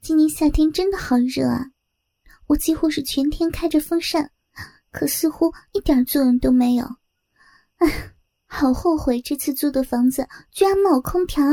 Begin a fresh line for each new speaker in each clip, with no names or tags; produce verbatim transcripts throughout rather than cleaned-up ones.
今年夏天真的好热啊！我几乎是全天开着风扇，可似乎一点作用都没有。唉，好后悔这次租的房子居然没有空调。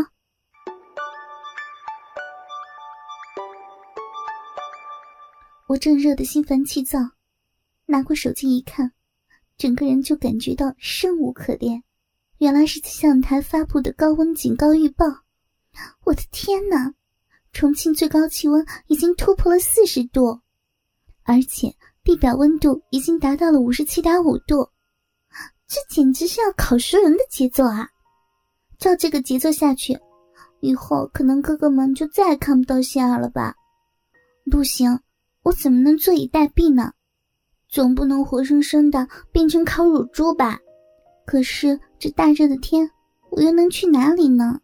我正热得心烦气躁，拿过手机一看，整个人就感觉到生无可恋。原来是气象台发布的高温警告预报。我的天哪！重庆最高气温已经突破了四十度，而且地表温度已经达到了 五十七点五度。这简直是要烤熟人的节奏啊！照这个节奏下去，以后可能哥哥们就再也看不到仙儿了吧。不行，我怎么能坐以待毙呢？总不能活生生的变成烤乳猪吧。可是这大热的天，我又能去哪里呢？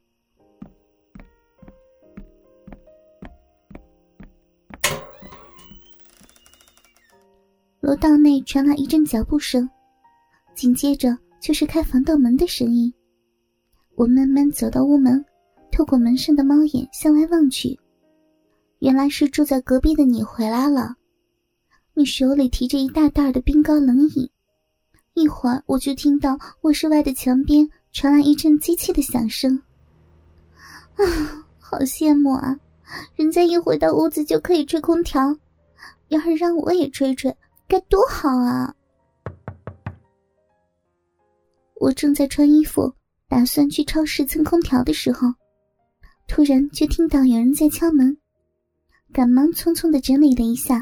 楼道内传来一阵脚步声，紧接着就是开防盗门的声音。我慢慢走到屋门，透过门上的猫眼向外望去，原来是住在隔壁的你回来了。你手里提着一大袋的冰糕冷饮，一会儿我就听到卧室外的墙边传来一阵机器的响声。啊，好羡慕啊！人家一回到屋子就可以吹空调，要是让我也吹吹该多好啊！我正在穿衣服打算去超市蹭空调的时候，突然就听到有人在敲门，赶忙匆匆地整理了一下。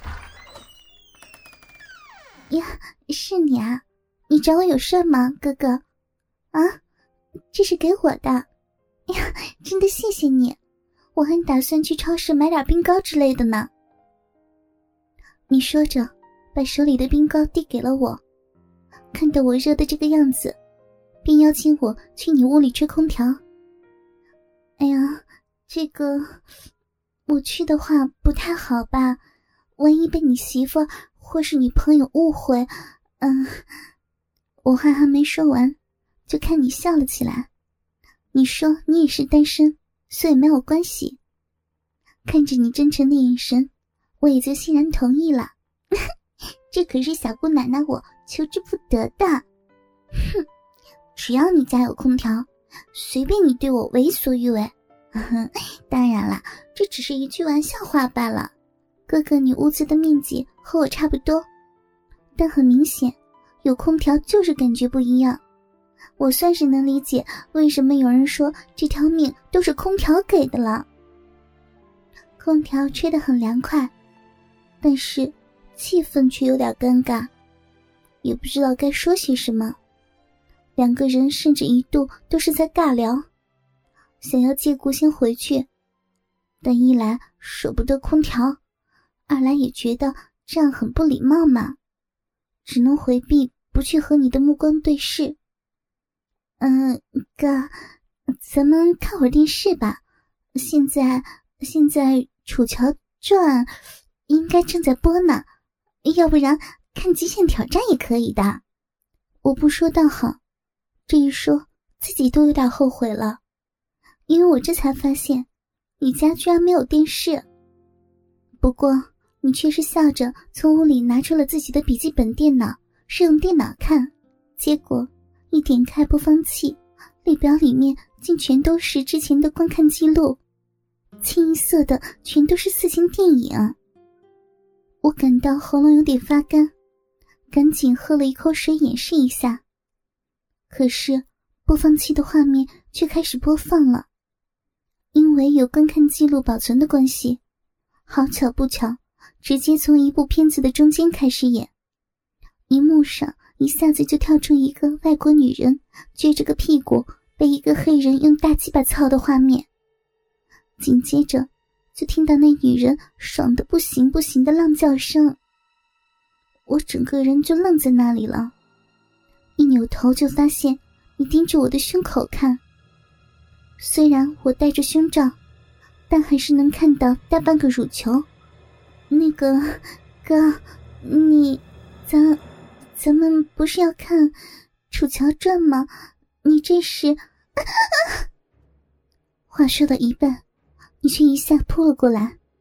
呀，是你啊，你找我有事吗，哥哥？啊，这是给我的。呀，真的谢谢你，我还打算去超市买点冰糕之类的呢。你说着把手里的冰糕递给了我，看到我热的这个样子，便邀请我去你屋里吹空调。哎呀，这个我去的话不太好吧，万一被你媳妇或是女朋友误会。嗯，我话还没说完，就看你笑了起来。你说你也是单身，所以没有关系。看着你真诚的眼神，我也就欣然同意了。这可是小姑奶奶我求之不得的。哼，只要你家有空调，随便你对我为所欲为。当然了，这只是一句玩笑话罢了。哥哥你屋子的面积和我差不多，但很明显有空调就是感觉不一样。我算是能理解为什么有人说这条命都是空调给的了。空调吹得很凉快，但是气氛却有点尴尬，也不知道该说些什么。两个人甚至一度都是在尬聊，想要借故先回去，但一来舍不得空调，二来也觉得这样很不礼貌嘛，只能回避不去和你的目光对视。嗯，哥，咱们看会儿电视吧，现在现在《楚乔传》应该正在播呢，要不然看极限挑战也可以的。我不说倒好，这一说自己都有点后悔了，因为我这才发现你家居然没有电视。不过你却是笑着从屋里拿出了自己的笔记本电脑，是用电脑看，结果一点开播放器，列表里面竟全都是之前的观看记录，清一色的全都是色情电影。我感到喉咙有点发干，赶紧喝了一口水掩饰一下。可是播放器的画面却开始播放了，因为有观看记录保存的关系，好巧不巧，直接从一部片子的中间开始演。荧幕上一下子就跳出一个外国女人撅着个屁股被一个黑人用大鸡巴操的画面，紧接着就听到那女人爽得不行不行的浪叫声。我整个人就愣在那里了，一扭头就发现你盯着我的胸口看。虽然我戴着胸罩，但还是能看到大半个乳球。那个哥，你咱咱们不是要看《楚乔传》吗？你这是……话说到一半，你却一下扑了过来，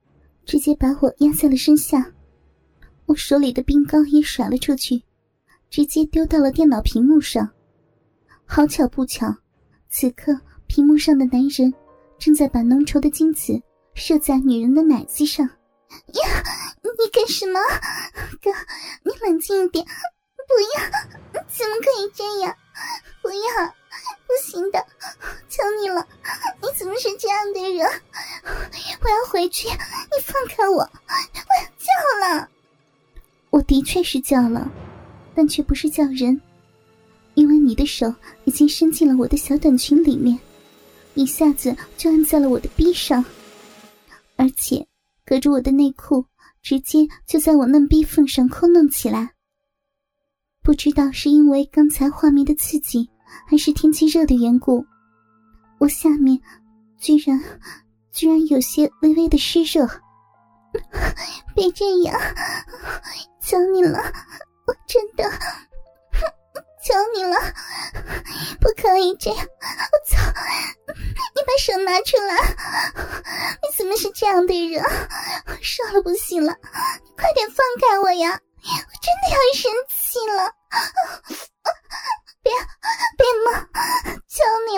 直接把我压在了身下，我手里的冰糕也甩了出去，直接丢到了电脑屏幕上。好巧不巧，此刻屏幕上的男人正在把浓稠的精子射在女人的奶子上。呀，你干什么？哥，你冷静一点，不要，怎么可以这样？不要，不行的，求你了，你怎么是这样的人？我要回去，你放开我，我要叫了。我的确是叫了，但却不是叫人，因为你的手已经伸进了我的小短裙里面，一下子就按在了我的逼上，而且隔着我的内裤直接就在我嫩逼缝上抠弄起来。不知道是因为刚才画面的刺激，还是天气热的缘故，我下面居然居然有些微微的湿热。别这样，求你了，我真的求你了，不可以这样！我操！你把手拿出来！你怎么是这样的人？烧了不行了，你快点放开我呀！我真的要生气了！别别摸，求你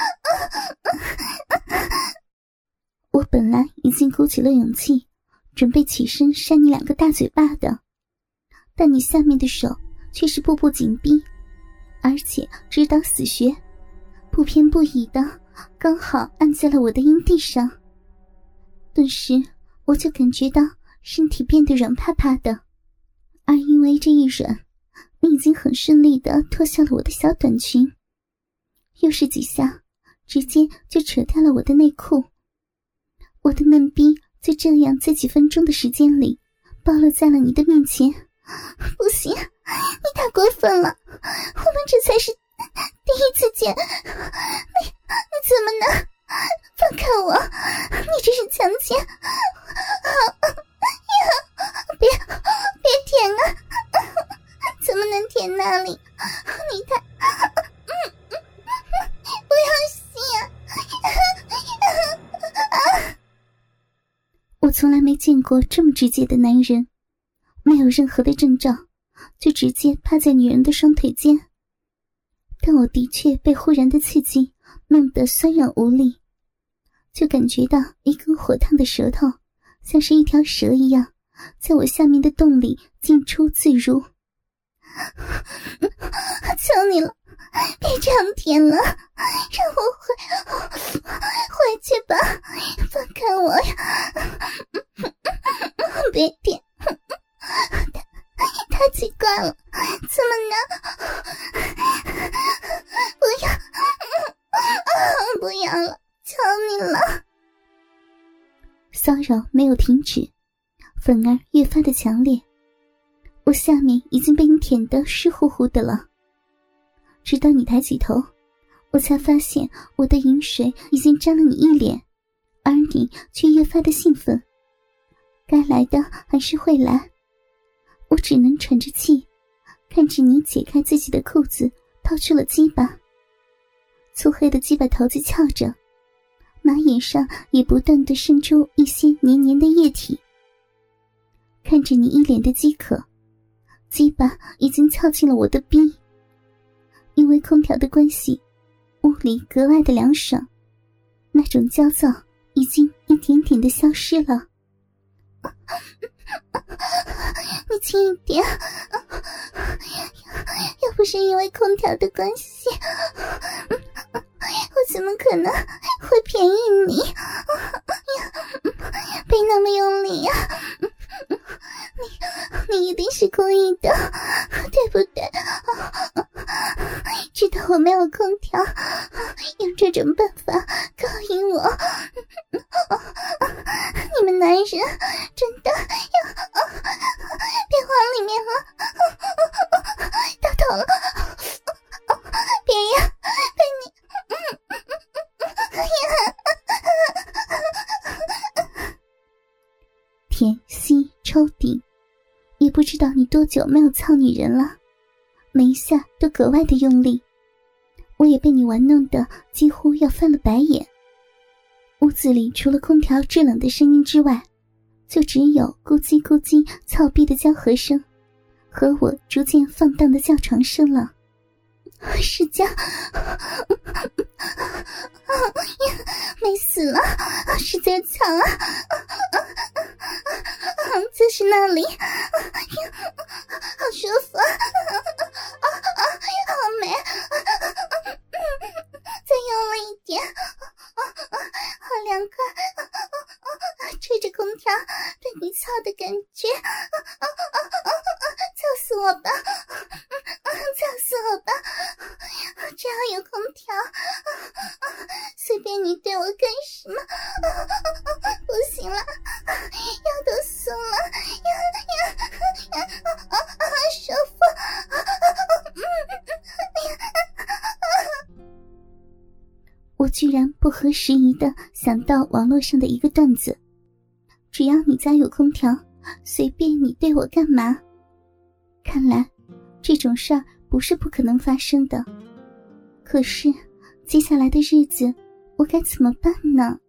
了！我本来已经鼓起了勇气，准备起身扇你两个大嘴巴的，但你下面的手却是步步紧逼，而且指导死穴，不偏不倚的刚好按在了我的阴蒂上。顿时我就感觉到身体变得软趴趴的，而因为这一软，你已经很顺利地脱下了我的小短裙，又是几下直接就扯掉了我的内裤。我的嫩逼就这样在几分钟的时间里暴露在了你的面前。不行，你太过分了，我们这才是第一次见，你你怎么能放开我？你这是强奸！别别舔啊！怎么能舔那里？你太……不要吸啊！我从来没见过这么直接的男人，没有任何的征兆，就直接趴在女人的双腿间。但我的确被忽然的刺激弄得酸软无力，就感觉到一根火烫的舌头像是一条蛇一样在我下面的洞里进出自如。求你了，别这样舔了，让我回回去吧，放开我呀！别舔，太太奇怪了，怎么能？不要，不要了，求你了！骚扰没有停止，反而越发的强烈。我下面已经被你舔得湿乎乎的了，直到你抬起头，我才发现我的饮水已经沾了你一脸，而你却越发的兴奋。该来的还是会来，我只能喘着气，看着你解开自己的裤子，掏出了鸡巴。粗黑的鸡巴头子翘着，马眼上也不断地渗出一些黏黏的液体。看着你一脸的饥渴，鸡巴已经翘进了我的逼。因为空调的关系，屋里格外的凉爽，那种焦躁已经一点点的消失了。你轻一点，要不是因为空调的关系，我怎么可能会便宜你？别那么用力呀！你你一定是故意的，对不对？知道我没有空调，用这种办法勾引我，你们男人真的要别往里面了，到头了，别呀，被你舔吸抽顶，也不知道你多久没有操女人了，每一下都格外的用力，我也被你玩弄得几乎要翻了白眼。屋子里除了空调制冷的声音之外， 就只有咕叽咕叽操逼的交合声和我逐渐放荡的叫床声了。是叫美死了，是在操啊，就是那里，好舒服，好美，再用力一点，好凉快，吹着空调被你操的感觉，操死我吧，操死我吧，只要有空调，随便你对我干什么，不行了，腰都酥了，呀呀呀，舒服，我居然不合时宜地想到网络上的一个段子，只要你家有空调，随便你对我干嘛。看来这种事儿不是不可能发生的，可是接下来的日子我该怎么办呢？